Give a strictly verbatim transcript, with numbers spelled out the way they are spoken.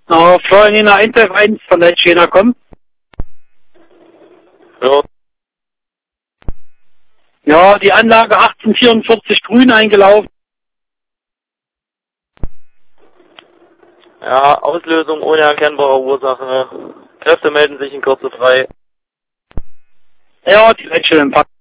Na, Florian eins F eins von der China kommen. Ja. Ja, die Anlage achtzehnhundertvierundvierzig grün eingelaufen. Ja, Auslösung ohne erkennbare Ursache. Kräfte melden sich in Kürze frei. Ja, die Leitstelle empfangen.